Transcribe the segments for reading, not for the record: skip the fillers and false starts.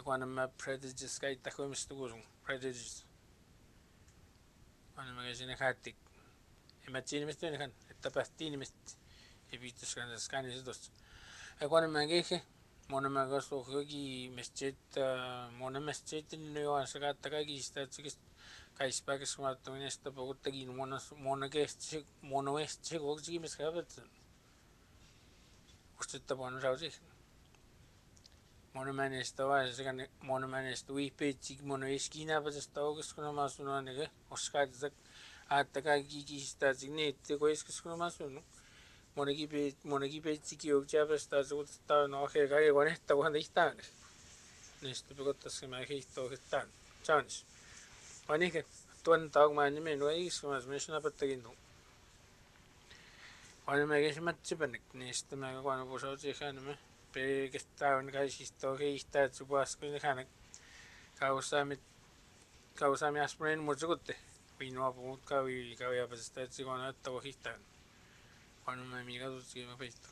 Quan mä predators käyttää mistä kuusun predators. Quan mä sinne hätti. En mä tiedä mistä ne että päästiin mistä. Ei pitäisi kannata skannista tuosta. Quan mä keihin. Mona mä kasvoi kaikki mistä niin jo ansa katta kaikki sitä että kaispäkäs mä tuon näistä puhuttakin mona vesti koksi mistä hävettä. Ustetta vuonna sausi. Mona määnestä vai se kan mona määnestä uipeitsik mona eskina päästä aukas kun mä asun ainakin oskaita että kaikki kistä signeetti kun eskas kun mä asun. Monakin peitsik jouksia päästä suuttaa no kaikki kun ehtä kun ihtaan. Näistä pikottas mä hiihto hittaan. Chance. Ainakin tuon taug mä nimen no ei kun mä sinä päättäkin no. Aina mä käsin mätsipänik näistä mä kun pusautin ihan pelkästään kaikista hiihtää supaskun ihan kausaami aspirin muutsukutte. Viinoa puhut kaui päästä että kun että hiihtää. Aina mä mikä tutsi mä peitto.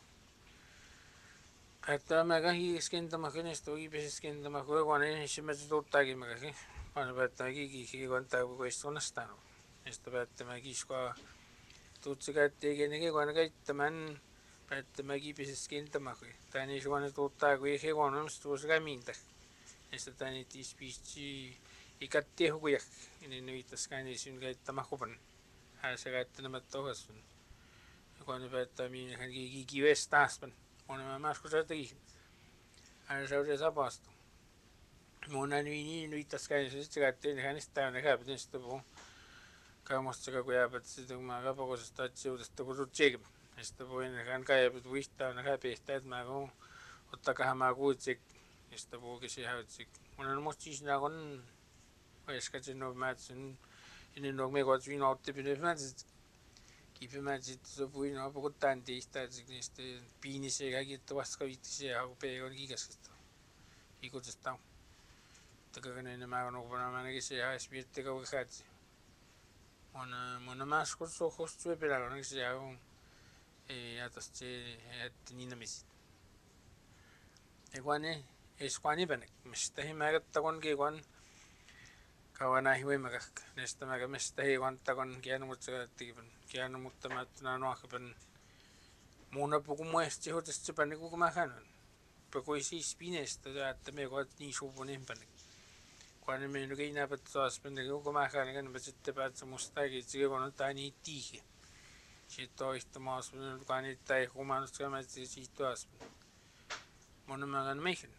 Että mä kähin skentama näistä uipesis skentama kun ensimmäisenä tuuttaakin mä kähin. Aina päättää kiki kun tää istunastaan. Näistä päättää mä kiskoa tutsi käyttääkin kun käyttämään päättää mä kipisis skentama kui. Tää niin suona tuuttaa kui ei kun on tuossa kämintä. Näistä tää niin tiispiitsi ikatti hukujak. Niin viittaskään niin sun käyttämä kupan. Hän se käyttää nämä tohas. Kun päättää minä kiki vestaaspan. Mona mä maskussa teki. Hän saudi sapaastu. Mona niin viittaskään niin se käyttää hänestä täynnä käypät näistä puhuu. Kaamosta kun jääpät sitten mä kapakosesta etsiudesta kun sut tsekim. Näistä puhuin hän käypät viittaa ne käypehtä että mä kun ottakahan mä kuutsik. Näistä puhukin se häytsik. Mona on musta siis nää kun vaiskatsin no määtsin. Ennen nog me godt vin out det määtsit. Kipi määtsit så puhuin no puhutaan teistä että näistä piinisiä kaikki vaska viittisiä ja peikon kiikaskasta. Ikutsesta. Takainen mä on opana mä näkin se ja espiitte kauan katsi. Mona maskus sohos syöpilä on se ja on ja tästä että niin misit. Ekuane eskuani panek. Mistä he määrättä kun kiekuan kauan näihin voimakak. Näistä mä mistä he kantakon kienu mutta mä tänään nuohkapan muuna puku muesti hoitesti panne kuka mä hänen. Pekoi siis pinestä että me koet niin suupunen panne. Kun me nyt ei näpät taas panne kuka mä hänen kan sitten päätä mustakin että kun on tää niin tiihi. Sitten toista maas kun niitä ei huomannut kun mä siitä taas. Mona mä kan meihin.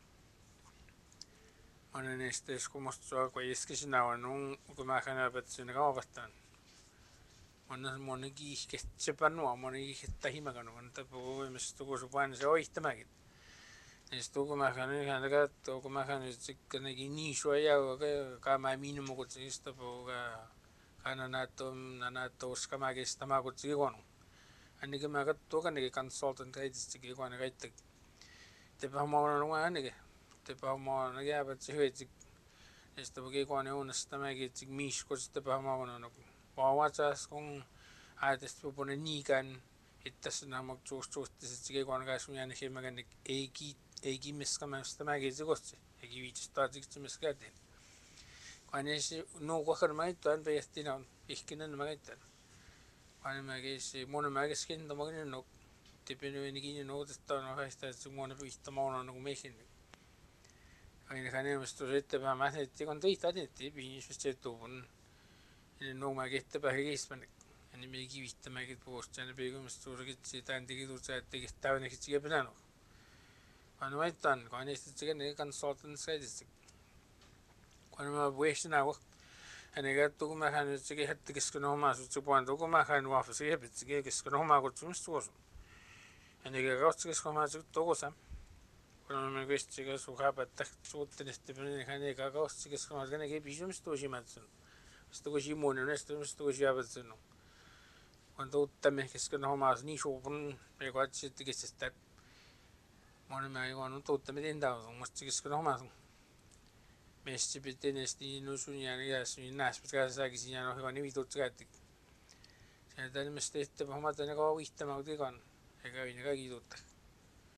Mona näistä eskumosta kun iskisin on kun mä hänen päätsin kaavastaan. Mona kiihkestä panua, mona kiihkestä himakanut, mutta puhuimesta kun supain se oihtamäkin. Näistä kun mä hänen hän katsoo, kun mä hänen sitten niin suojaa, kun mä minun kutsista puhukaa. Näitä uskamaa kestämään kutsi konu. Ainakin mä katsoo kannakin consultant käytistäkin kun aina käyttää. Tepä huomaa on ainakin. Tepä huomaa on jäävät se hyötsi. Näistä puhukin kun aina uunasta mäkin, että miiskos tepä huomaa on. Vaavatsas kun ajatesta puhunen niikään, että tässä nämä suhteellisesti kun aina käsin jäänyt hieman ei kimmeskamästä mäkin se kostsi. Eikä viitistä taatiksi meskäteen. Kun se nuukohkan maittaan peihtiin on ihkinen maittaan. Kun mä käsi mona mä käskin tamakin no tipin enikin noutesta on haista että mona pistämään on kuin meihin. Aina hänemästä sitten mä mähnetti kun teitä tehtiin piinis se tuun. Ennen nuo mä kehtepä hekispän. Ennen me kivittämäkin puosta ja peikommasta suurkit sitä antikin tuossa että täynnäkin siihen penano. Kun maittaan kun niistä sitten consultant saitista. Kun mä vuosin auki, hän katsoo kun mä hän se kehätti kesken omaa sutsu puolta kun mä hän vaafasi se kesken omaa kutsumista tuossa. Hän katsoo kesken omaa sutsu tuossa. Kun mä kuistin kun suha päättää suuttelisesti hän katsoo kesken omaa hän ei pysymistä tuossa matsun. Sitten kun Simoni on sitten tuossa jäävätsen. Kun tuuttamme kesken omaa niin suupun me katsoin että kestä. Moni mä on tuuttamme tendausun musta kesken omaa. Mesti pitää näistä niin sun ja sun näistä pitää saakin siinä on hyvä nimi tutkaatti. Se on tämmöistä että huomataan ne kauan viittämään kuitenkaan eikä kaikki tuttaa.